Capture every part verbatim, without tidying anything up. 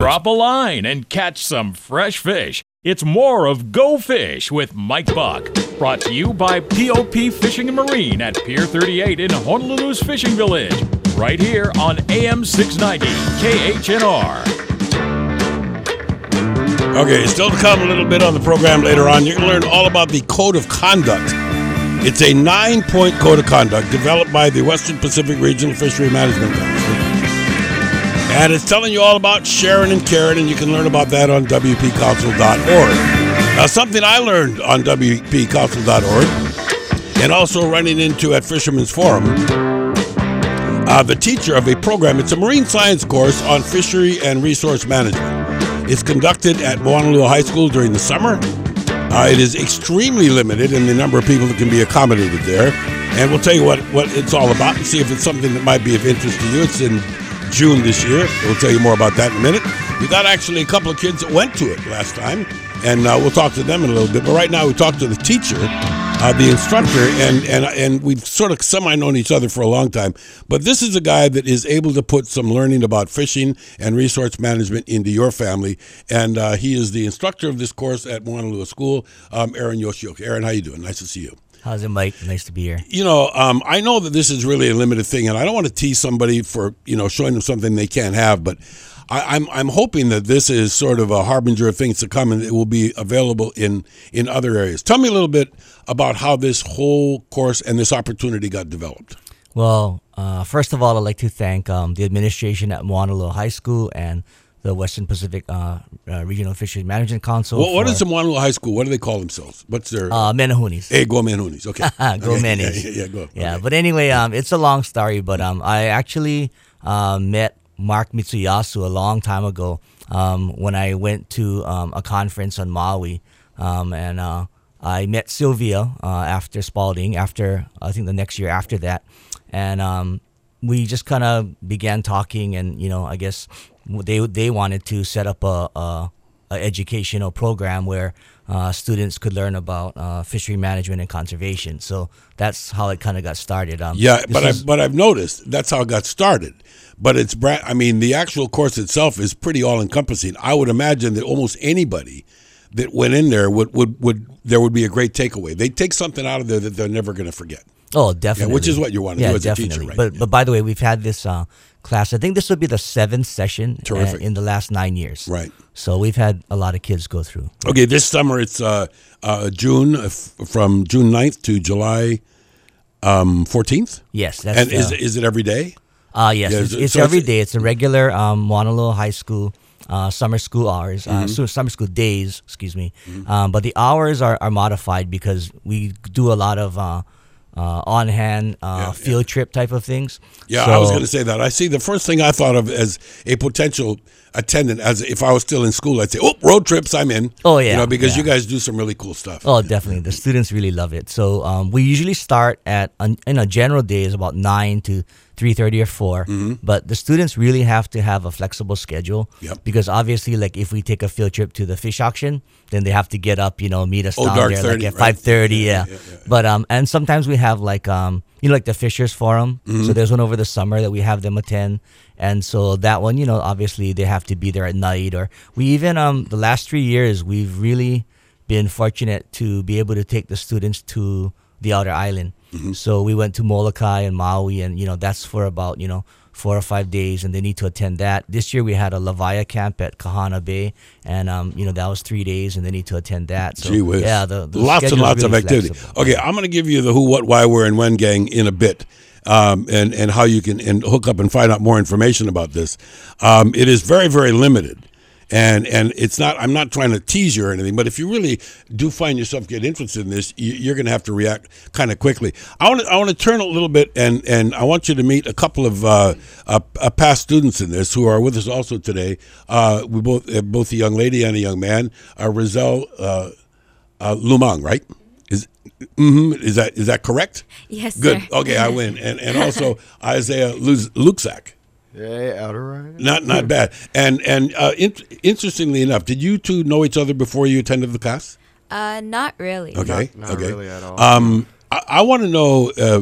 Drop a line and catch some fresh fish. It's more of Go Fish with Mike Buck. Brought to you by P O P Fishing and Marine at Pier thirty-eight in Honolulu's Fishing Village. Right here on A M six ninety K H N R. Okay, still to come a little bit on the program later on. You're going to learn all about the Code of Conduct. It's a nine-point code of conduct developed by the Western Pacific Regional Fishery Management Council. And it's telling you all about sharing and caring, and you can learn about that on W P council dot org. Now, something I learned on W P council dot org, and also running into at Fisherman's Forum, uh, the teacher of a program. It's a marine science course on fishery and resource management. It's conducted at Moanalua High School during the summer. Uh, it is extremely limited in the number of people that can be accommodated there. And we'll tell you what, what it's all about and see if it's something that might be of interest to you. It's in June this year. We'll tell you more about that in a minute. We got actually a couple of kids that went to it last time, and uh, we'll talk to them in a little bit. But right now we talked to the teacher, uh, the instructor, and, and, and we've sort of semi-known each other for a long time. But this is a guy that is able to put some learning about fishing and resource management into your family, and uh, he is the instructor of this course at Moanalua School, um, Aaron Yoshioka. Aaron, how you doing? Nice to see you. How's it, Mike? Nice to be here. You know, um, I know that this is really a limited thing, and I don't want to tease somebody for, you know, showing them something they can't have, but I, I'm I'm hoping that this is sort of a harbinger of things to come, and it will be available in, in other areas. Tell me a little bit about how this whole course and this opportunity got developed. Well, uh, first of all, I'd like to thank um, the administration at Moanalua High School and the Western Pacific uh, uh, Regional Fisheries Management Council. Well, what is the Moanalua High School? What do they call themselves? What's their... Uh, Menahunis. Hey, go Menahunis. Okay. Go okay. Menis. Yeah, yeah, yeah, go. Yeah, okay. but anyway, um, it's a long story, but um, I actually uh, met Mark Mitsuyasu a long time ago um, when I went to um, a conference on Maui, um, and uh, I met Sylvia uh, after Spalding, after, I think the next year after that, and um, we just kind of began talking, and, you know, I guess they they wanted to set up a, a, a educational program where uh, students could learn about uh, fishery management and conservation. So that's how it kind of got started. Um, yeah, but is, I but I've noticed that's how it got started. But it's brand, I mean, the actual course itself is pretty all encompassing. I would imagine that almost anybody that went in there would would, would there would be a great takeaway. They take something out of there that they're never going to forget. Oh, definitely. Yeah, which is what you want to yeah, do as definitely. a teacher, right? But yeah. but by the way, we've had this uh, class. I think this would be the seventh session uh, in the last nine years. Right. So we've had a lot of kids go through. Okay, this summer it's uh, uh, June uh, f- from June ninth to July um, fourteenth. Yes, that's. And uh, is is it every day? Uh yes, Yeah, it's, so- it's so every it's- day. It's a regular um, Moanalua High School uh, summer school hours, uh, so summer school days. Excuse me. Um, but the hours are, are modified because we do a lot of uh, uh, on hand uh, Yeah, field trip type of things. Yeah, So- I was going to say that. I see the first thing I thought of as a potential attendant, as if I was still in school, I'd say, "Oh, road trips, I'm in." Oh, yeah, you know, because yeah. you guys do some really cool stuff. Oh, definitely. The students really love it. So um, we usually start at, uh, in a general day is about nine to three thirty or four. But the students really have to have a flexible schedule. Yep. Because obviously, like if we take a field trip to the fish auction, then they have to get up, you know, meet us Oh, down dark there thirty, like at right? five thirty. Yeah, Yeah, yeah, yeah, yeah. But um, and sometimes we have like um, you know, like the Fishers Forum. So there's one over the summer that we have them attend. And so that one, you know, obviously they have to be there at night. Or we even um the last three years we've really been fortunate to be able to take the students to the outer island. So we went to Molokai and Maui, and you know that's for about you know four or five days, and they need to attend that. This year we had a Lavaya camp at Kahana Bay, and um you know that was three days, and they need to attend that. So Gee whiz. yeah, the, the lots and schedule's lots of really activity. flexible. Okay, I'm going to give you the who, what, why, where, and when gang in a bit, um, and and how you can and hook up and find out more information about this. Um, it is very very limited. And and it's not. I'm not trying to tease you or anything, but if you really do find yourself get interested in this, you, you're going to have to react kind of quickly. I want to I want to turn a little bit, and, and I want you to meet a couple of uh, uh, uh, past students in this who are with us also today. Uh, we both uh, both a young lady and a young man. Uh, Rizal uh, uh, Lumang, right? Is mm-hmm, is that is that correct? Yes, Good. sir. Okay, I win. And and also Isaiah Luz- Luxak. Yeah, outer right. Not not bad. And and uh, in, interestingly enough, did you two know each other before you attended the class? Uh, not really. Okay. Not okay. really at all. Um, I, I want to know. Uh,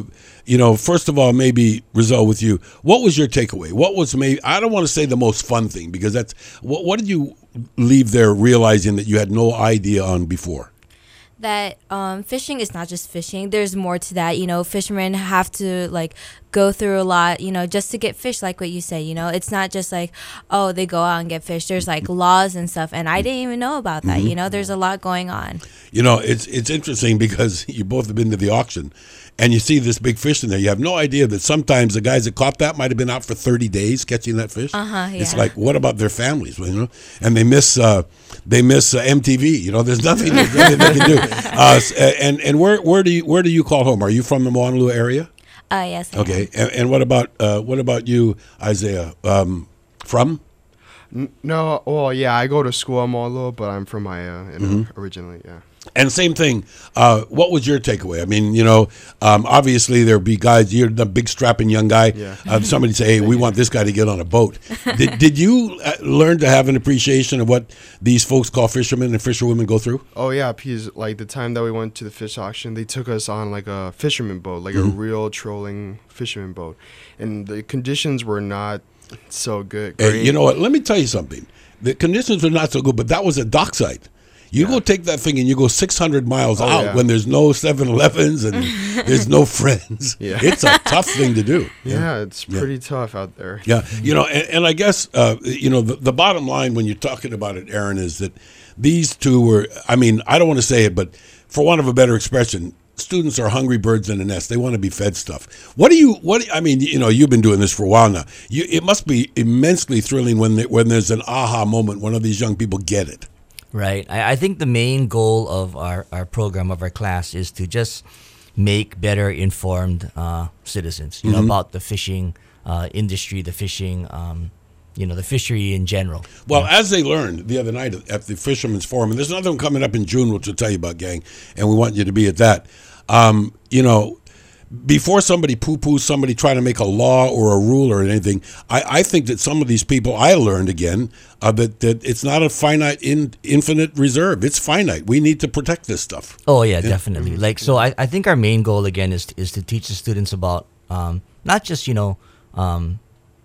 you know, first of all, maybe Rizal with you, what was your takeaway? What was maybe, I don't want to say the most fun thing, because that's, what, what did you leave there realizing that you had no idea on before? That um, fishing is not just fishing. There's more to that. You know, fishermen have to like go through a lot, you know, just to get fish, like what you say. You know, it's not just like, oh, they go out and get fish. There's like laws and stuff, and I didn't even know about that. Mm-hmm. You know, there's a lot going on. You know, it's it's interesting because you both have been to the auction, and you see this big fish in there. You have no idea that sometimes the guys that caught that might have been out for thirty days catching that fish. Uh-huh, yeah. It's like, what about their families? You know, and they miss uh, they miss uh, M T V. You know, there's nothing, there's nothing they can do. Uh, and and where where do you where do you call home? Are you from the Moanalua area? Uh, yes. I okay. And, and what about uh, what about you, Isaiah? Um, from? N- no. Well, yeah, I go to school in Moanalua, but I'm from Maya mm-hmm. originally. Yeah. And same thing, uh, what was your takeaway? I mean, you know, um, obviously there'll be guys, you're the big strapping young guy. Yeah. Uh, somebody say, hey, we want this guy to get on a boat. Did, did you uh, learn to have an appreciation of what these folks call fishermen and fisherwomen go through? Oh, yeah, because like the time that we went to the fish auction, they took us on like a fisherman boat, like mm-hmm. a real trolling fisherman boat. And the conditions were not so good. Hey, you know what? Let me tell you something. The conditions were not so good, but that was a dockside. You yeah. go take that thing and you go six hundred miles oh, out yeah. when there's no seven elevens and there's no friends. Yeah. It's a tough thing to do. Yeah, yeah it's pretty yeah. tough out there. Yeah, you know, and, and I guess, uh, you know, the, the bottom line when you're talking about it, Aaron, is that these two were, I mean, I don't want to say it, but for want of a better expression, students are hungry birds in a nest. They want to be fed stuff. What do you, what, I mean, you know, you've been doing this for a while now. You, it must be immensely thrilling when, they, when there's an aha moment, when all these young people get it. Right. I, I think the main goal of our, our program, of our class, is to just make better informed uh, citizens, you mm-hmm. know, about the fishing uh, industry, the fishing, um, you know, the fishery in general. Well, yeah. as they learned the other night at the Fisherman's Forum, and there's another one coming up in June, which we'll tell you about, gang, and we want you to be at that. Um, you know, before somebody poo-poos somebody trying to make a law or a rule or anything, I, I think that some of these people, I learned again, uh, that, that it's not a finite, in, infinite reserve. It's finite. We need to protect this stuff. Oh, yeah, yeah. definitely. Like, so I, I think our main goal, again, is, is to teach the students about um, not just, you know, um,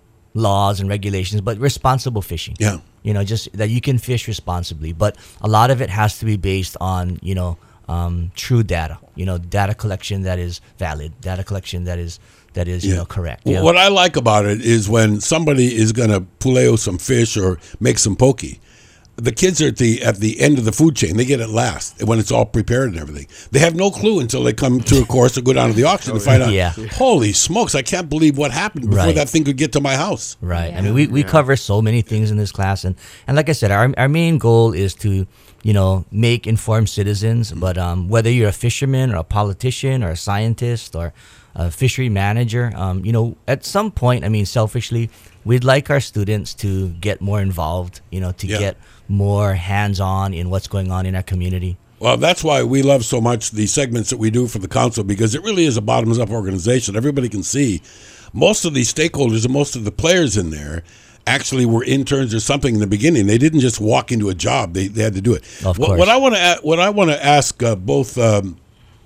laws and regulations, but responsible fishing. Yeah. You know, just that you can fish responsibly. But a lot of it has to be based on, you know, Um, true data, you know, data collection that is valid, data collection that is that is, yeah. you know, correct. Yeah. What I like about it is when somebody is going to puleo some fish or make some poke, the kids are at the at the end of the food chain. They get it last when it's all prepared and everything. They have no clue until they come to a course or go down to the auction oh, to find yeah. out, holy smokes, I can't believe what happened before right. that thing could get to my house. Right. Yeah. I mean, we, we yeah. cover so many things in this class. And, and like I said, our, our main goal is to, you know, make informed citizens. But um, whether you're a fisherman or a politician or a scientist or a fishery manager, um, you know, at some point, I mean, selfishly, we'd like our students to get more involved, you know, to yeah. get more hands-on in what's going on in our community. Well, that's why we love so much the segments that we do for the council, because it really is a bottoms-up organization. Everybody can see most of these stakeholders and most of the players in there actually were interns or something in the beginning. They didn't just walk into a job; they they had to do it. Of what, course. what I want to what I want to ask uh, both um,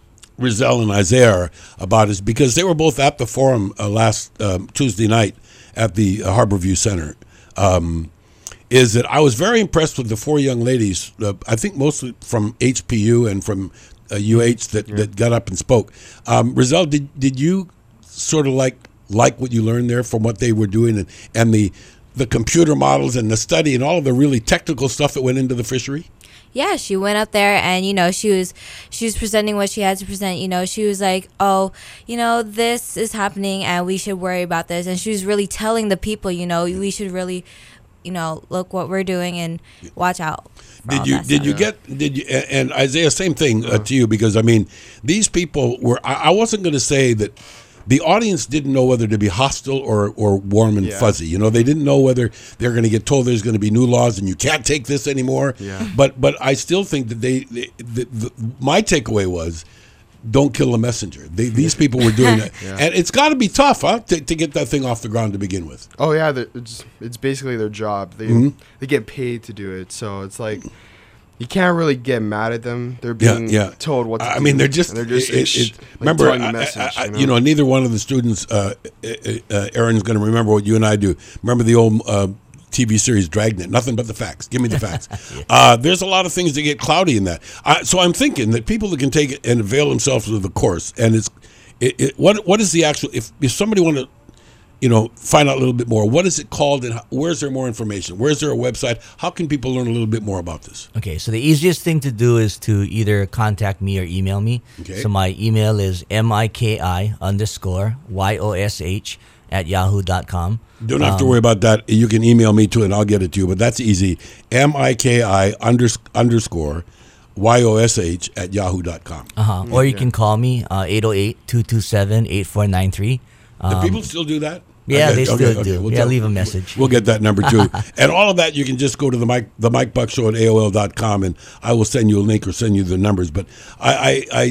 Rizal and Isaiah about is because they were both at the forum uh, last um, Tuesday night at the uh, Harborview Center. Um, is that I was very impressed with the four young ladies, uh, I think mostly from H P U and from uh, U H that, yeah. that got up and spoke. Um, Rizal, did did you sort of like like what you learned there from what they were doing and, and the the computer models and the study and all of the really technical stuff that went into the fishery? Yeah, she went up there and, you know, she was she was presenting what she had to present. You know, she was like, oh, you know, this is happening and we should worry about this. And she was really telling the people, you know, we should really, you know, look what we're doing and watch out. Did you did stuff. you get did you and Isaiah, same thing uh, to you, because I mean these people were I, I wasn't going to say that the audience didn't know whether to be hostile or, or warm and yeah. fuzzy. You know, they didn't know whether they're going to get told there's going to be new laws and you can't take this anymore. Yeah. But but I still think that they, they the, the, my takeaway was, don't kill the messenger. They, these people were doing it, yeah. and it's got to be tough, huh, to, to get that thing off the ground to begin with. Oh yeah, it's it's basically their job. They mm-hmm. they get paid to do it, so it's like you can't really get mad at them. They're Yeah, being yeah. told what to I do. mean, they're just. and they're just it- it- sh- it- like, remember, telling you I- a message, I- I- you know? you know, neither one of the students, uh, uh, uh, Aaron's going to remember what you and I do. Remember the old uh, T V series Dragnet? Nothing but the facts. Give me the facts. uh, there's a lot of things that get cloudy in that. I, so I'm thinking that people that can take it and avail themselves of the course, and it's it, it, what what is the actual? If if somebody want to, you know, find out a little bit more, what is it called, and how, where's there more information? Where's there a website? How can people learn a little bit more about this? Okay, so the easiest thing to do is to either contact me or email me. Okay. So my email is miki underscore yosh at yahoo dot com. Don't have to worry about that. You can email me too, and I'll get it to you. But that's easy. M I K I unders- underscore Y O S H at yahoo dot com. Uh-huh. Or you can call me, uh, eight oh eight, two two seven, eight four nine three. Do people still do that? Yeah, Okay, they still okay, do. okay, we'll yeah, tell- leave a message. We'll get that number too. And all of that, you can just go to the Mike the Mike Buck Show at A O L dot com, and I will send you a link or send you the numbers. But I, I, I,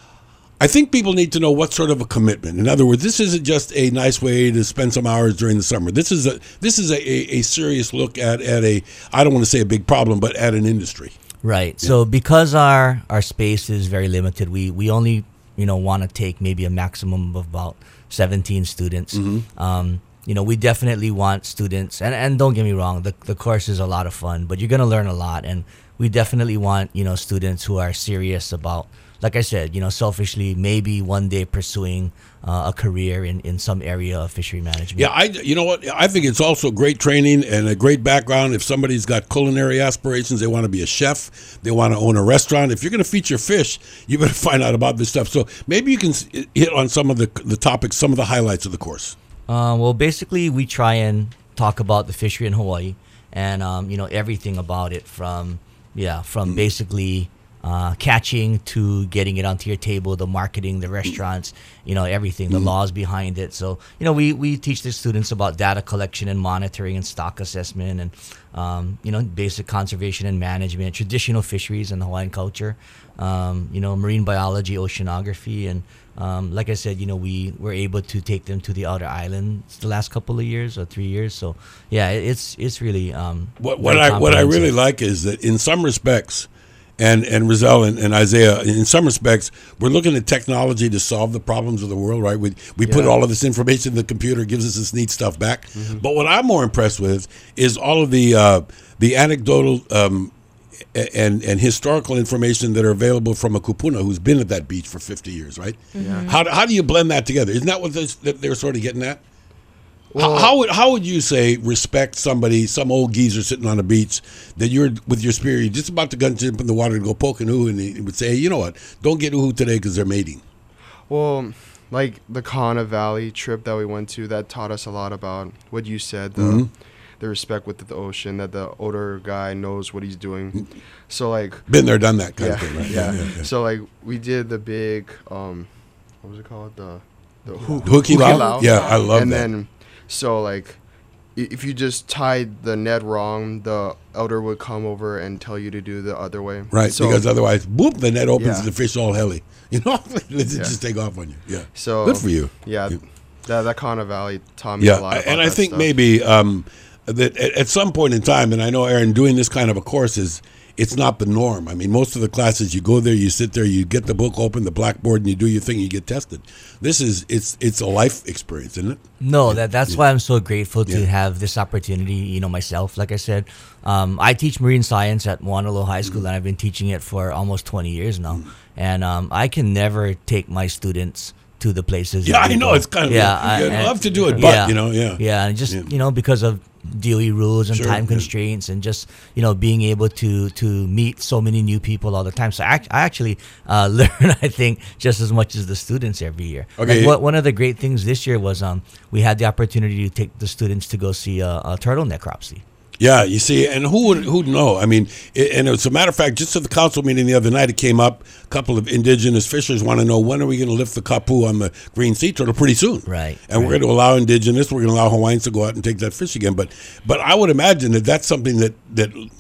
I think people need to know what sort of a commitment. In other words, this isn't just a nice way to spend some hours during the summer. This is a this is a, a, a serious look at, at a, I don't want to say a big problem, but at an industry. Right. So because our our space is very limited, we we only you know want to take maybe a maximum of about seventeen students. Um, you know, we definitely want students, and, and don't get me wrong, the the course is a lot of fun, but you're gonna learn a lot, and we definitely want you know students who are serious about, like I said, you know, selfishly maybe one day pursuing uh, a career in, in some area of fishery management. Yeah, I you know what? I think it's also great training and a great background. If somebody's got culinary aspirations, they want to be a chef, they want to own a restaurant. If you're going to feature fish, you better find out about this stuff. So maybe you can s- hit on some of the the topics, some of the highlights of the course. Uh, well, basically, we try and talk about the fishery in Hawaii, and um, you know everything about it, from yeah, from basically uh, catching to getting it onto your table, the marketing, the restaurants, you know everything, the laws behind it. So you know we we teach the students about data collection and monitoring and stock assessment, and um, you know basic conservation and management, traditional fisheries and Hawaiian culture, um, you know marine biology, oceanography, and Um, like I said, you know, we were able to take them to the outer islands the last couple of years or three years. So, yeah, it- it's it's really um, What, what very I what I really comprehensive. like is that in some respects, and and Rizal and, and Isaiah, in some respects, we're looking at technology to solve the problems of the world. Right? We we put Yeah. all of this information in the computer, gives us this neat stuff back. But what I'm more impressed with is all of the uh, the anecdotal. Um, a- and and historical information that are available from a kupuna who's been at that beach for fifty years, right? Yeah. How, do- how do you blend that together? Isn't that what this, that they're sort of getting at? How, Well- how would how would you say respect somebody, some old geezer sitting on a beach that you're with your spear, you're just about to gun jump in the water and go poke an uhu, and he would say, hey, you know what? Don't get uhu today because they're mating. Well, like the Kana Valley trip that we went to, that taught us a lot about what you said, the Mhm. the respect with the ocean, that the older guy knows what he's doing. So like, Been there, done that kind yeah, of thing, right? yeah. So like, we did the big, um, what was it called? The the hu- Huki huki Lau? Yeah, I love and that. then, so like, i- if you just tied the net wrong, the elder would come over and tell you to do the other way. Right, So, because otherwise, whoop, the net opens Yeah. and the fish all helly. You know, it Yeah. just take off on you. Yeah. So Good for you. Yeah, You- that that Kana Valley taught me Yeah, a lot. About and I that think stuff. maybe um, that at, at some point in time, and I know Aaron, doing this kind of a course is it's not the norm. I mean, most of the classes you go there, you sit there, you get the book open, the blackboard, and you do your thing, you get tested. This is it's it's a life experience, isn't it? No, that that's why I'm so grateful to Yeah. have this opportunity. You know, myself, like I said, um, I teach marine science at Moanalo High School, Mm-hmm. and I've been teaching it for almost twenty years now. And um, I can never take my students to the places. Yeah, that I they know go. it's kind of yeah. I'd I- and- love to do it, but you know, yeah, yeah, and just Yeah. you know because of D O E rules and Sure, time yeah. constraints, and just you know being able to to meet so many new people all the time. So I, act- I actually uh, learn, I think, just as much as the students every year. Okay. Like, what, one of the great things this year was um we had the opportunity to take the students to go see a, a turtle necropsy. Yeah, you see, and who would who'd know? I mean, it, and as a matter of fact, just at the council meeting the other night, it came up. A couple of indigenous fishers want to know when are we going to lift the kapu on the green sea turtle? Pretty soon, Right, And we're right. going to allow indigenous, we're going to allow Hawaiians to go out and take that fish again. But but I would imagine that that's something that that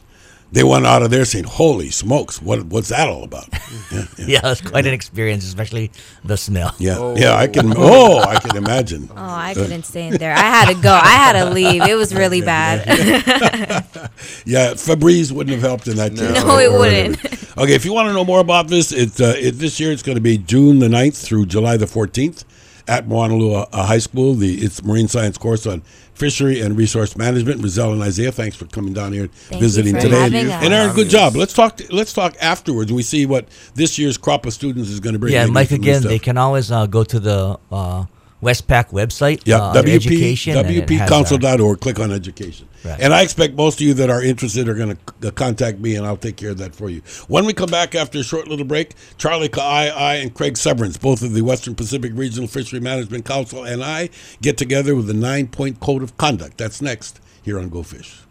they went out of there saying, "Holy smokes, what what's that all about?" Yeah, yeah. Yeah, it's quite an experience, especially the smell. Yeah, Oh. yeah, I can. Oh, I can imagine. Oh, I couldn't stay in there. I had to go. I had to leave. It was really bad. Yeah, Febreze wouldn't have helped in that case. No, it Or- wouldn't. Okay, if you want to know more about this, it's uh, it, this year it's going to be June the ninth through July the fourteenth at Moanalua uh, High School. The it's marine science course on fishery and resource management. Rizal and Isaiah, thanks for coming down here and Thank you visiting for today. having And us. Aaron, good job. Let's talk. Let's talk afterwards. We see what this year's crop of students is going to bring. Yeah, Maybe Mike, some new again, stuff. they can always uh, go to the uh, Westpac website, Yeah, uh, under W P, education. and it W P has, council uh, dot org. Click on education. Right. And I expect most of you that are interested are going to contact me, and I'll take care of that for you. When we come back after a short little break, Charlie Ka'ai, I, and Craig Severance, both of the Western Pacific Regional Fishery Management Council, and I get together with the nine-point code of conduct. That's next here on Go Fish.